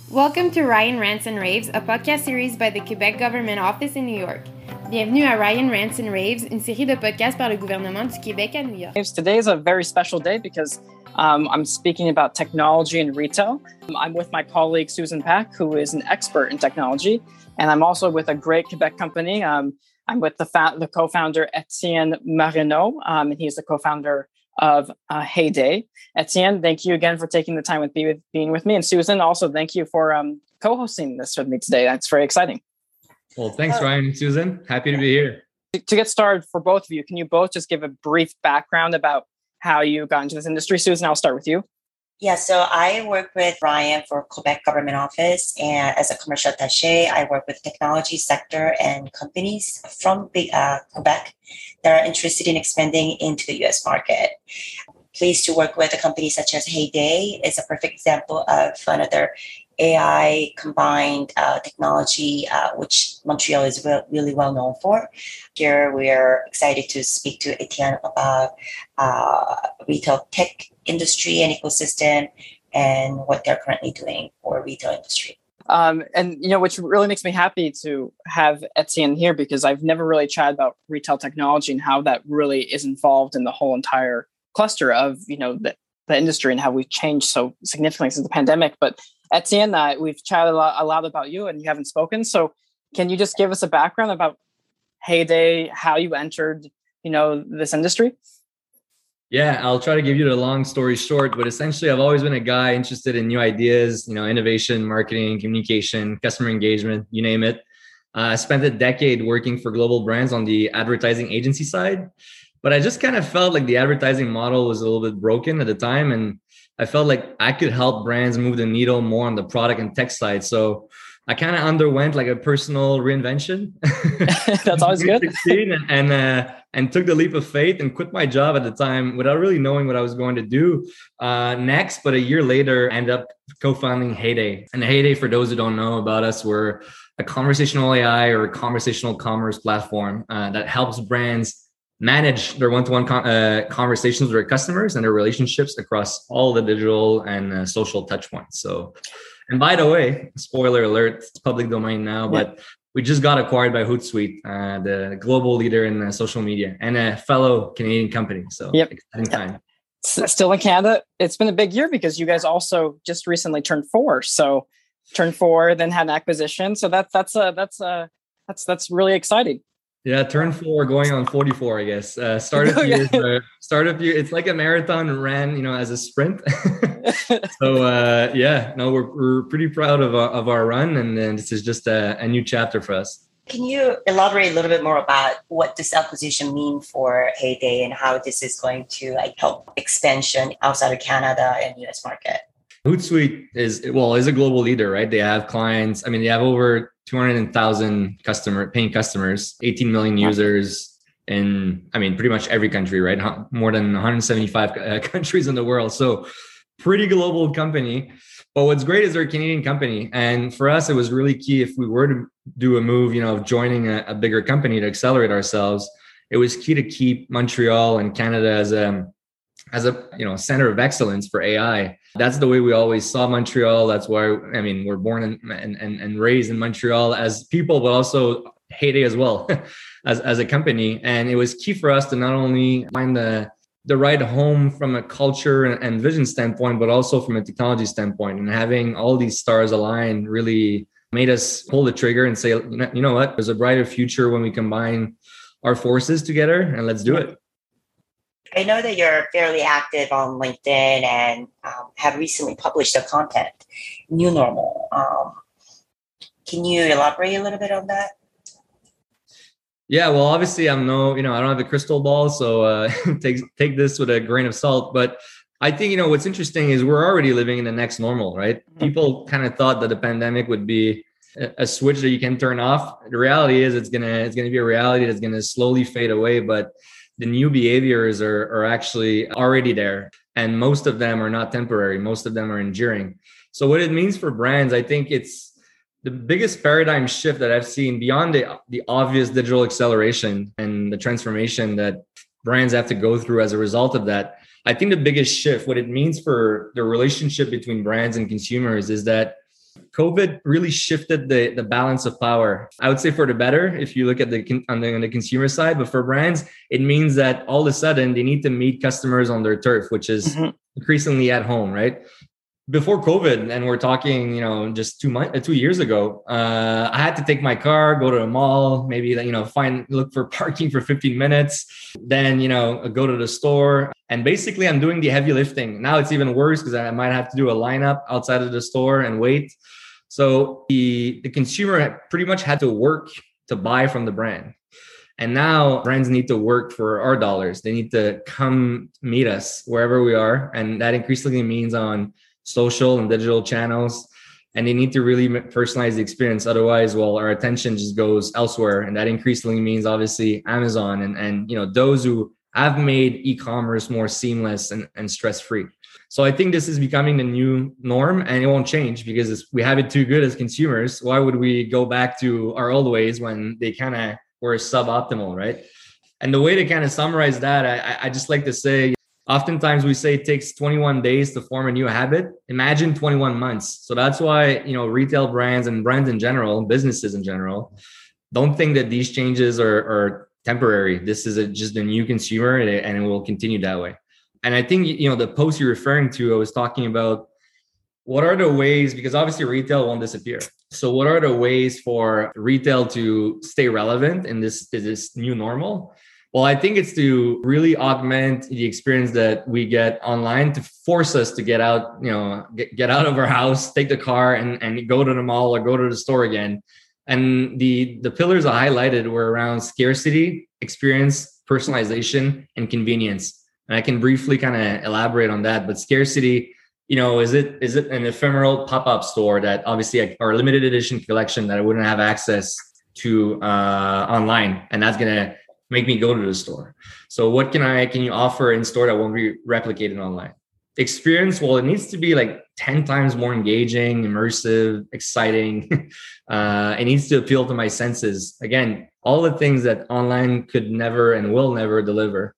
Welcome to Ryan Rants and Raves, a podcast series by the Quebec Government Office in New York. Bienvenue à Ryan Rants and Raves, une série de podcasts par le gouvernement du Québec à New York. Today is a very special day because I'm speaking about technology and retail. I'm with my colleague Susan Pack, who is an expert in technology, and I'm also with a great Quebec company. I'm with the co-founder Etienne Marino, and he's the co-founder of Heyday. Etienne, thank you again for taking the time being with me. And Susan, also thank you for co-hosting this with me today. That's very exciting. Well, thanks, Ryan and Susan. Happy to be here. To get started for both of you, can you both just give a brief background about how you got into this industry? Susan, I'll start with you. Yeah, so I work with Ryan for Quebec Government Office, and as a commercial attaché, I work with technology sector and companies from Quebec that are interested in expanding into the US market. Pleased to work with a company such as Heyday. It's a perfect example of another AI combined technology, which Montreal is really well known for. Here, we're excited to speak to Etienne about retail tech industry and ecosystem and what they're currently doing for retail industry. Which really makes me happy to have Etienne here because I've never really chatted about retail technology and how that really is involved in the whole entire cluster of, the industry and how we've changed so significantly since the pandemic. But Etienne, we've chatted a lot about you and you haven't spoken. So can you just give us a background about Heyday, how you entered, this industry? Yeah, I'll try to give you the long story short, but essentially I've always been a guy interested in new ideas, innovation, marketing, communication, customer engagement, you name it. I spent a decade working for global brands on the advertising agency side, but I just kind of felt like the advertising model was a little bit broken at the time. And I felt like I could help brands move the needle more on the product and tech side. So I kind of underwent like a personal reinvention. That's always good. And took the leap of faith and quit my job at the time without really knowing what I was going to do next. But a year later, I ended up co-founding Heyday. And Heyday, for those who don't know about us, we're a conversational AI or a conversational commerce platform that helps brands manage their one-to-one conversations with their customers and their relationships across all the digital and social touch points. So, and by the way, spoiler alert, it's public domain now, but we just got acquired by Hootsuite, the global leader in social media and a fellow Canadian company. So exciting time. Still in Canada. It's been a big year because you guys also just recently turned 4. So turned 4, then had an acquisition. So that's really exciting. Yeah, turn 4, going on 44, I guess. Start of year. It's like a marathon ran, as a sprint. So we're pretty proud of our run, and then this is just a new chapter for us. Can you elaborate a little bit more about what this acquisition means for Heyday and how this is going to help expansion outside of Canada and US market? Hootsuite is a global leader, right? They have clients. They have over 200,000 paying customers, 18 million users in, pretty much every country, right? More than 175 countries in the world. So pretty global company. But what's great is they're a Canadian company. And for us, it was really key if we were to do a move, of joining a bigger company to accelerate ourselves. It was key to keep Montreal and Canada as a center of excellence for AI. That's the way we always saw Montreal. That's why, we're born and raised in Montreal as people, but also Heyday as well as a company. And it was key for us to not only find the right home from a culture and vision standpoint, but also from a technology standpoint. And having all these stars align really made us pull the trigger and say, you know what, there's a brighter future when we combine our forces together, and let's do it. I know that you're fairly active on LinkedIn and have recently published a content, New Normal. Can you elaborate a little bit on that? Yeah, well, obviously I don't have a crystal ball, so take this with a grain of salt. But I think, what's interesting is we're already living in the next normal, right? People kind of thought that the pandemic would be a switch that you can turn off. The reality is it's gonna be a reality that's gonna slowly fade away, but the new behaviors are actually already there. And most of them are not temporary. Most of them are enduring. So what it means for brands, I think it's the biggest paradigm shift that I've seen beyond the obvious digital acceleration and the transformation that brands have to go through as a result of that. I think the biggest shift, what it means for the relationship between brands and consumers, is that COVID really shifted the balance of power. I would say for the better if you look at on the consumer side, but for brands, it means that all of a sudden they need to meet customers on their turf, which is increasingly at home, right? Before COVID, and we're talking, just 2 years ago, I had to take my car, go to a mall, maybe, look for parking for 15 minutes, then, go to the store. And basically I'm doing the heavy lifting. Now it's even worse because I might have to do a lineup outside of the store and wait. So the consumer pretty much had to work to buy from the brand. And now brands need to work for our dollars. They need to come meet us wherever we are. And that increasingly means on social and digital channels, and they need to really personalize the experience. Otherwise, our attention just goes elsewhere. And that increasingly means obviously Amazon and those who have made e-commerce more seamless and stress-free. So I think this is becoming the new norm, and it won't change because we have it too good as consumers. Why would we go back to our old ways when they kind of were suboptimal, right? And the way to kind of summarize that, I just like to say, oftentimes we say it takes 21 days to form a new habit. Imagine 21 months. So that's why, retail brands and brands in general, businesses in general, don't think that these changes are temporary. This is just a new consumer, and it will continue that way. And I think, the post you're referring to, I was talking about what are the ways, because obviously retail won't disappear. So what are the ways for retail to stay relevant in this new normal? Well, I think it's to really augment the experience that we get online, to force us to get out, get out of our house, take the car and go to the mall or go to the store again. And the pillars I highlighted were around scarcity, experience, personalization, and convenience. And I can briefly kind of elaborate on that. But scarcity, is it an ephemeral pop-up store that obviously or limited edition collection that I wouldn't have access to online, and that's gonna make me go to the store. So what can you offer in store that won't be replicated online? Experience, well, it needs to be like 10 times more engaging, immersive, exciting. It needs to appeal to my senses. Again, all the things that online could never and will never deliver.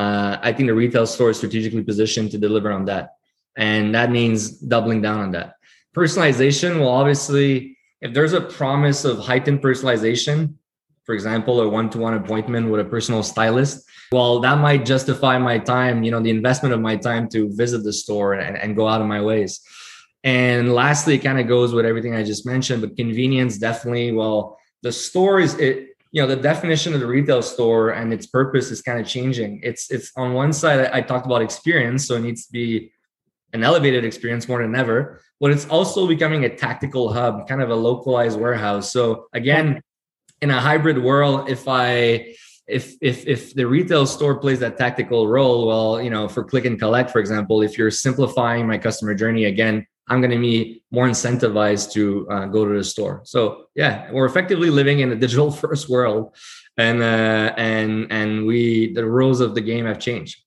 I think the retail store is strategically positioned to deliver on that. And that means doubling down on that. Personalization, well, obviously, if there's a promise of heightened personalization, for example, a one-to-one appointment with a personal stylist, well, that might justify my time, the investment of my time to visit the store and go out of my ways. And lastly, it kind of goes with everything I just mentioned, but convenience, definitely. Well, the store the definition of the retail store and its purpose is kind of changing. It's on one side, I talked about experience, so it needs to be an elevated experience more than ever, but it's also becoming a tactical hub, kind of a localized warehouse. So again, in a hybrid world, if the retail store plays that tactical role, well, for click and collect, for example, if you're simplifying my customer journey, again, I'm going to be more incentivized to go to the store. So yeah, we're effectively living in a digital first world, and the rules of the game have changed.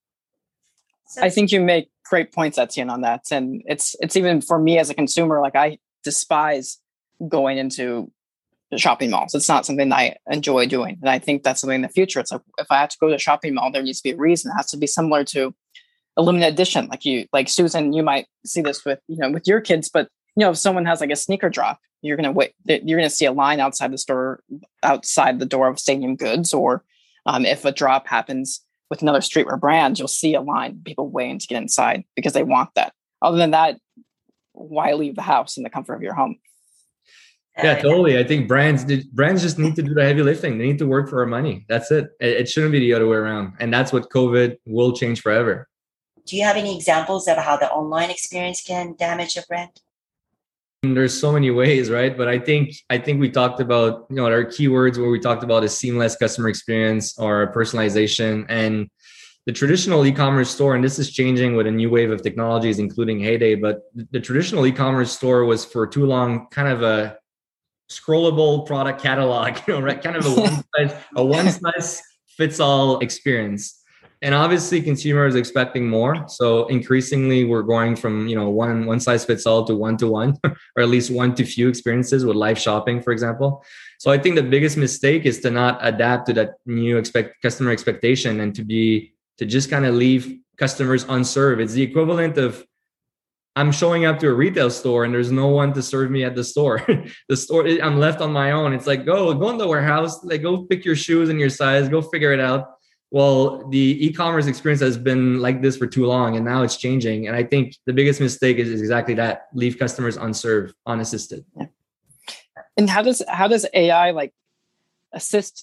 I think you make great points, Etienne, on that. And it's even for me as a consumer, like I despise going into shopping malls. It's not something I enjoy doing. And I think that's something in the future. It's like, if I have to go to a shopping mall, there needs to be a reason. It has to be similar to a limited edition. Like Susan, you might see this with your kids, but if someone has like a sneaker drop, you're going to wait. You're going to see a line outside the store, outside the door of Stadium Goods, or if a drop happens with another streetwear brand, you'll see a line, people waiting to get inside because they want that. Other than that, why leave the house in the comfort of your home? Yeah, totally. I think brands just need to do the heavy lifting. They need to work for our money. That's it. It shouldn't be the other way around. And that's what COVID will change forever. Do you have any examples of how the online experience can damage a brand? There's so many ways, right? But I think we talked about, our keywords where we talked about a seamless customer experience or personalization, and the traditional e-commerce store. And this is changing with a new wave of technologies, including Heyday. But the traditional e-commerce store was for too long kind of a scrollable product catalog, right? Kind of a one size fits all experience. And obviously consumers expecting more. So increasingly we're going from, one size fits all to one, or at least one to few experiences with live shopping, for example. So I think the biggest mistake is to not adapt to that new customer expectation, and to just kind of leave customers unserved. It's the equivalent of, I'm showing up to a retail store and there's no one to serve me at the store. The store, I'm left on my own. It's like, go in the warehouse, like go pick your shoes and your size, go figure it out. Well, the e-commerce experience has been like this for too long, and now it's changing. And I think the biggest mistake is exactly that: leave customers unserved, unassisted. Yeah. And how does AI like assist?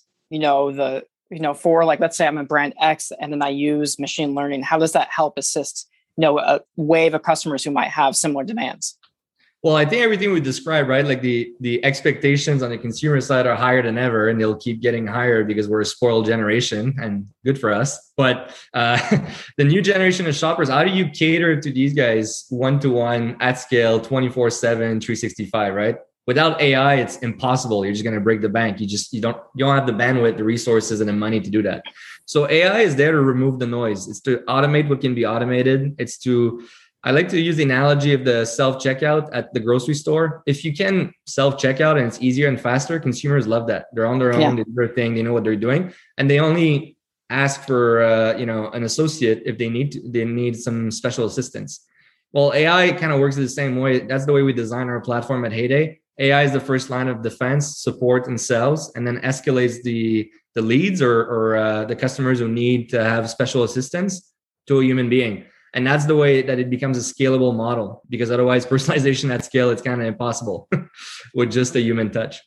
For like, let's say I'm a brand X, and then I use machine learning. How does that help assist a wave of customers who might have similar demands? Well, I think everything we described, right? Like the expectations on the consumer side are higher than ever, and they'll keep getting higher because we're a spoiled generation, and good for us. But the new generation of shoppers, how do you cater to these guys one-to-one at scale, 24/7, 365, right? Without AI, it's impossible. You're just going to break the bank. You don't have the bandwidth, the resources, and the money to do that. So AI is there to remove the noise. It's to automate what can be automated. I like to use the analogy of the self-checkout at the grocery store. If you can self-checkout and it's easier and faster, consumers love that. They're on their own, they do their thing, they know what they're doing. And they only ask for an associate if they need some special assistance. Well, AI kind of works the same way. That's the way we design our platform at Heyday. AI is the first line of defense, support, and sales, and then escalates the leads or the customers who need to have special assistance to a human being. And that's the way that it becomes a scalable model, because otherwise personalization at scale, it's kind of impossible with just a human touch.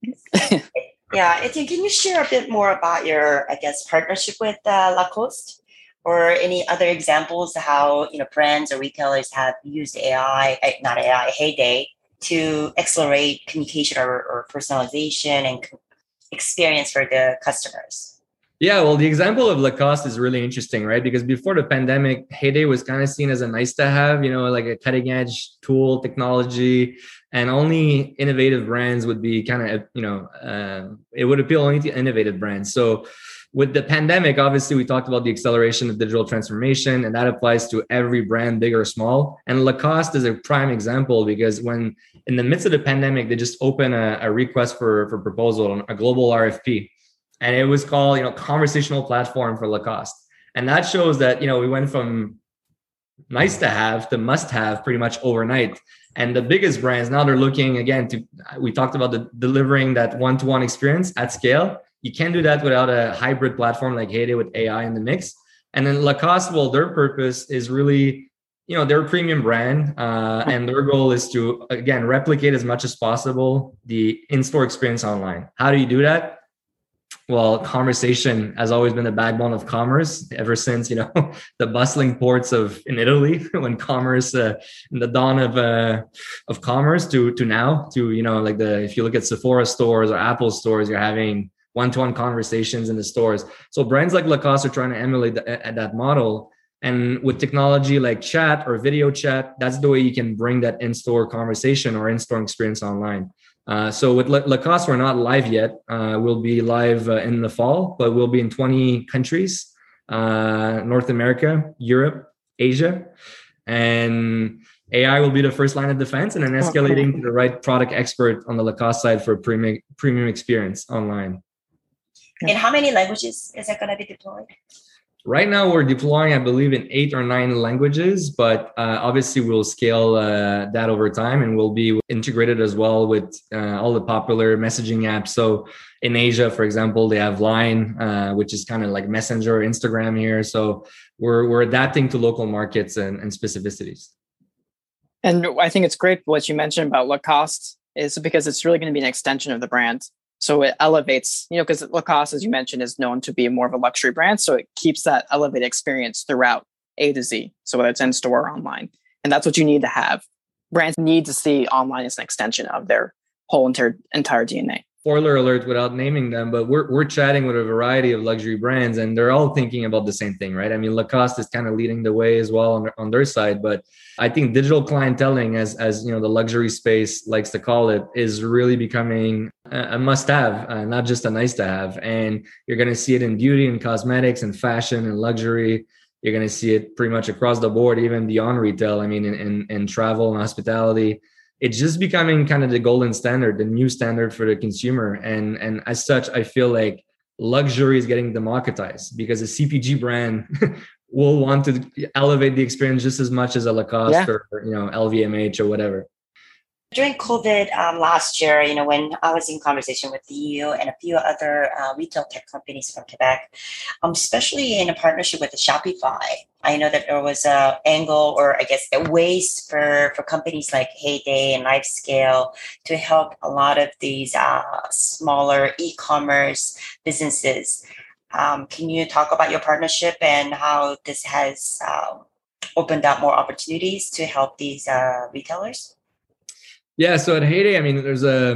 Yeah, Etienne, can you share a bit more about your, partnership with Lacoste, or any other examples of how brands or retailers have used Heyday, to accelerate communication or personalization and experience for the customers? Yeah, well, the example of Lacoste is really interesting, right? Because before the pandemic, Heyday was kind of seen as a nice to have, like a cutting edge tool, technology, and only innovative brands would be kind of, it would appeal only to innovative brands. So with the pandemic, obviously, we talked about the acceleration of digital transformation, and that applies to every brand, big or small. And Lacoste is a prime example, because when in the midst of the pandemic, they just opened a request for proposal, a global RFP. And it was called, conversational platform for Lacoste. And that shows that, we went from nice to have to must have pretty much overnight. And the biggest brands, now they're looking again we talked about delivering that one-to-one experience at scale. You can't do that without a hybrid platform like Heyday with AI in the mix. And then Lacoste, well, their purpose is really, they're a premium brand. And their goal is to, again, replicate as much as possible the in-store experience online. How do you do that? Well, conversation has always been the backbone of commerce ever since, the bustling ports in Italy, when commerce, in the dawn of commerce to now, if you look at Sephora stores or Apple stores, you're having one-to-one conversations in the stores. So brands like Lacoste are trying to emulate that model. And with technology like chat or video chat, that's the way you can bring that in-store conversation or in-store experience online. So with Lacoste, we're not live yet. We'll be live in the fall, but we'll be in 20 countries, North America, Europe, Asia. And AI will be the first line of defense, and then escalating to the right product expert on the Lacoste side for a premium experience online. In how many languages is it going to be deployed? Right now, we're deploying, I believe, in 8 or 9 languages, but obviously we'll scale that over time, and we'll be integrated as well with all the popular messaging apps. So in Asia, for example, they have Line, which is kind of like Messenger, Instagram here. So we're adapting to local markets and specificities. And I think it's great what you mentioned about Lacoste, is because it's really going to be an extension of the brand. So it elevates, because Lacoste, as you mentioned, is known to be more of a luxury brand. So it keeps that elevated experience throughout A to Z. So whether it's in store or online. And that's what you need to have. Brands need to see online as an extension of their whole entire DNA. Spoiler alert without naming them, but we're chatting with a variety of luxury brands, and they're all thinking about the same thing, right? I mean, Lacoste is kind of leading the way as well on their side, but I think digital clienteling, as the luxury space likes to call it, is really becoming a must-have, not just a nice-to-have. And you're going to see it in beauty and cosmetics and fashion and luxury. You're going to see it pretty much across the board, even beyond retail. I mean, in travel and hospitality. It's just becoming kind of the golden standard, the new standard for the consumer. And as such, I feel like luxury is getting democratized, because a CPG brand will want to elevate the experience just as much as a Lacoste or LVMH or whatever. During COVID last year, when I was in conversation with you and a few other retail tech companies from Quebec, especially in a partnership with the Shopify, I know that there was a angle, or I guess the ways for companies like Heyday and LifeScale to help a lot of these smaller e-commerce businesses. Can you talk about your partnership and how this has opened up more opportunities to help these retailers? Yeah, so at Heyday, I mean, there's a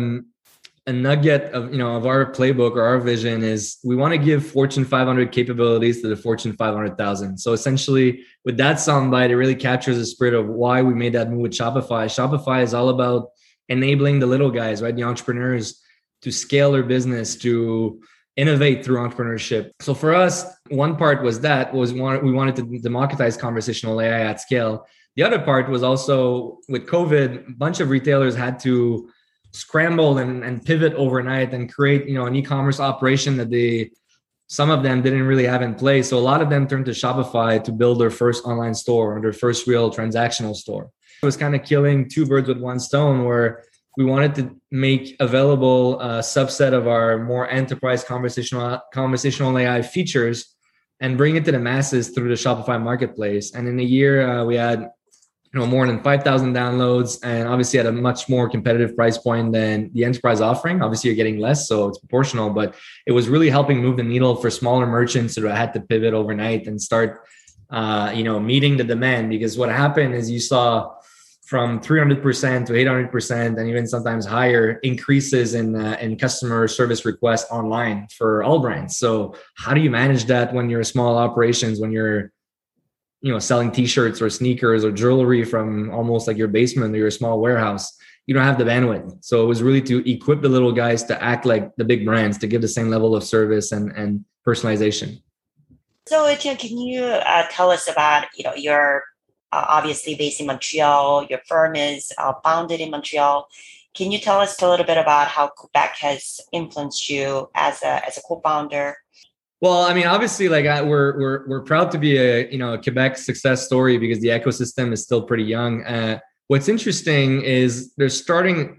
nugget of our playbook, or our vision is we want to give Fortune 500 capabilities to the Fortune 500,000. So essentially, with that soundbite, it really captures the spirit of why we made that move with Shopify. Shopify is all about enabling the little guys, right, the entrepreneurs, to scale their business, to innovate through entrepreneurship. So for us, one part was we wanted to democratize conversational AI at scale. The other part was also with COVID, a bunch of retailers had to scramble and pivot overnight and create, an e-commerce operation that some of them didn't really have in place. So a lot of them turned to Shopify to build their first online store or their first real transactional store. It was kind of killing two birds with one stone, where we wanted to make available a subset of our more enterprise conversational AI features and bring it to the masses through the Shopify marketplace. And in a year, we had more than 5,000 downloads, and obviously at a much more competitive price point than the enterprise offering. Obviously, you're getting less, so it's proportional, but it was really helping move the needle for smaller merchants that had to pivot overnight and start, meeting the demand. Because what happened is you saw from 300% to 800%, and even sometimes higher increases in customer service requests online for all brands. So how do you manage that when you're small operations, when you're selling t-shirts or sneakers or jewelry from almost like your basement or your small warehouse? You don't have the bandwidth. So it was really to equip the little guys to act like the big brands, to give the same level of service and personalization. So Etienne, can you tell us about, you're obviously based in Montreal, your firm is founded in Montreal. Can you tell us a little bit about how Quebec has influenced you as a co-founder? Well, I mean, obviously, we're proud to be a Quebec success story because the ecosystem is still pretty young. What's interesting is we're starting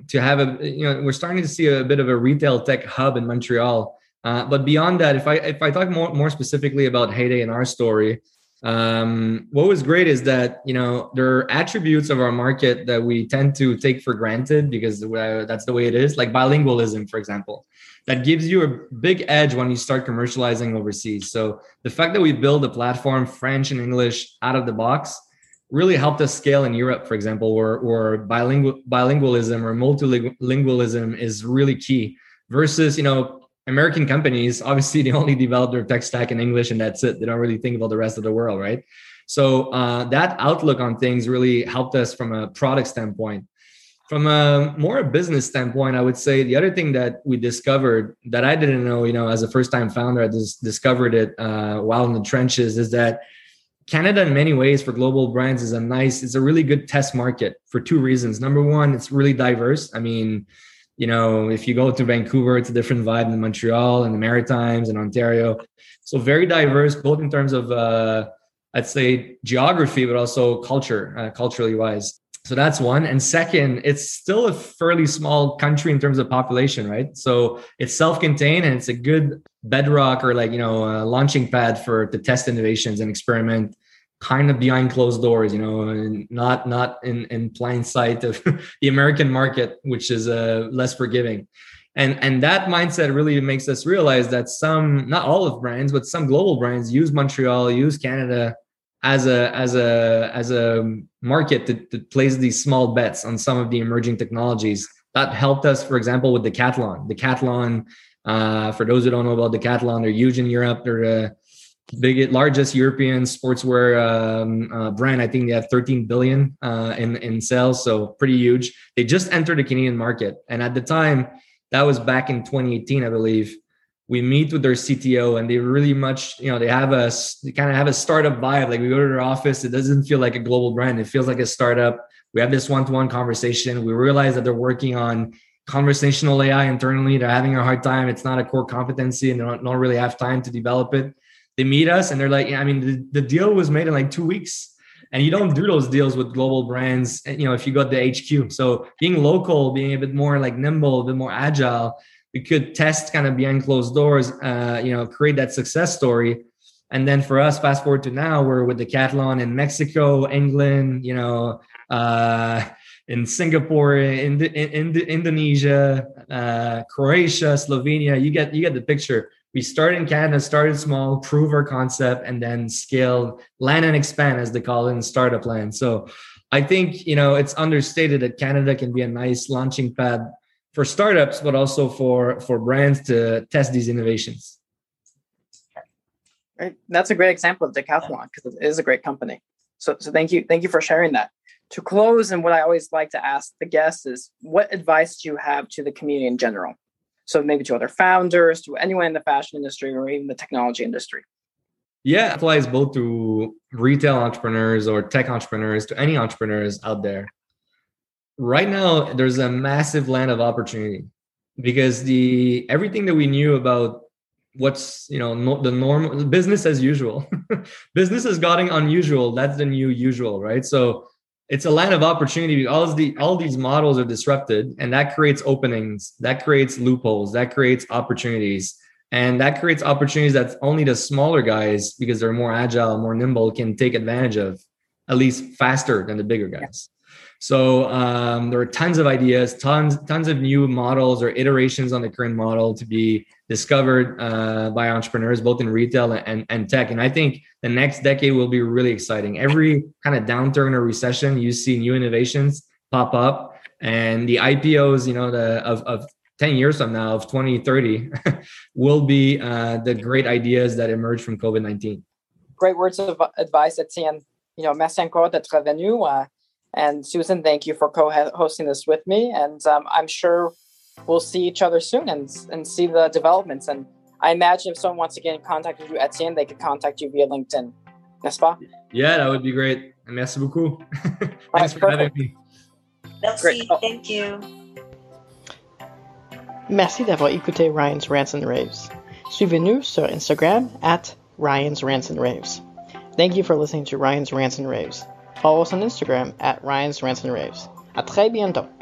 to see a bit of a retail tech hub in Montreal. But beyond that, if I talk more specifically about Heyday and our story, what was great is that there are attributes of our market that we tend to take for granted because that's the way it is, like bilingualism, for example. That gives you a big edge when you start commercializing overseas. So the fact that we build a platform, French and English, out of the box really helped us scale in Europe, for example, where bilingualism or multilingualism is really key. Versus, American companies, obviously, they only develop their tech stack in English and that's it. They don't really think about the rest of the world, right? So that outlook on things really helped us from a product standpoint. From a more business standpoint, I would say the other thing that we discovered that I didn't know, as a first-time founder, I just discovered it while in the trenches, is that Canada, in many ways, for global brands, it's a really good test market for two reasons. Number one, it's really diverse. I mean, if you go to Vancouver, it's a different vibe than Montreal and the Maritimes and Ontario. So very diverse, both in terms of, I'd say, geography, but also culturally wise. So that's one. And second, it's still a fairly small country in terms of population, right? So it's self-contained and it's a good bedrock or a launching pad to test innovations and experiment kind of behind closed doors, and not in plain sight of the American market, which is less forgiving. And that mindset really makes us realize that not all of brands, but some global brands use Montreal, use Canada as a market to place these small bets on some of the emerging technologies. That helped us, for example, with Decathlon. Decathlon, for those who don't know about Decathlon, they're huge in Europe. They're the largest European sportswear brand. I think they have 13 billion in sales, so pretty huge. They just entered the Canadian market, and at the time, that was back in 2018, I believe. We meet with their CTO and they really much, they kind of have a startup vibe. Like we go to their office, it doesn't feel like a global brand. It feels like a startup. We have this one-to-one conversation. We realize that they're working on conversational AI internally. They're having a hard time. It's not a core competency and they don't really have time to develop it. They meet us and they're like, yeah, I mean, the deal was made in like 2 weeks. And you don't do those deals with global brands, if you got the HQ. So being local, being a bit more like nimble, a bit more agile, we could test kind of behind closed doors, create that success story. And then for us, fast forward to now, we're with Decathlon in Mexico, England, in Singapore, in Indonesia, Croatia, Slovenia. You get the picture. We started in Canada, started small, prove our concept, and then scale, land and expand, as they call it in startup land. So I think, it's understated that Canada can be a nice launching pad for startups, but also for brands to test these innovations. Right. That's a great example of Decathlon because it is a great company. So thank you for sharing that. To close, and what I always like to ask the guests is, what advice do you have to the community in general? So maybe to other founders, to anyone in the fashion industry or even the technology industry. Yeah, it applies both to retail entrepreneurs or tech entrepreneurs, to any entrepreneurs out there. Right now, there's a massive land of opportunity because everything that we knew about what's, the normal business as usual, business is getting unusual. That's the new usual, right? So it's a land of opportunity. All these models are disrupted, and that creates openings, that creates loopholes, that creates opportunities, and that creates opportunities that only the smaller guys, because they're more agile, more nimble, can take advantage of, at least faster than the bigger guys. So there are tons of ideas, tons of new models or iterations on the current model to be discovered by entrepreneurs, both in retail and tech. And I think the next decade will be really exciting. Every kind of downturn or recession, you see new innovations pop up, and the IPOs, of 10 years from now, of 2030, will be the great ideas that emerge from COVID-19. Great words of advice, Etienne. Merci encore d'être venu. And Susan, thank you for co-hosting this with me. And I'm sure we'll see each other soon and see the developments. And I imagine if someone wants to get in contact with you, Etienne, they could contact you via LinkedIn. N'est-ce pas? Yeah, that would be great. Merci beaucoup. Thanks for having me. Merci, thank you. Merci d'avoir écouté Ryan's Rants and Raves. Suivez-nous sur Instagram @Ryan's Rants and Raves. Thank you for listening to Ryan's Rants and Raves. Follow us on Instagram @Ryan's Rants and Raves. À très bientôt.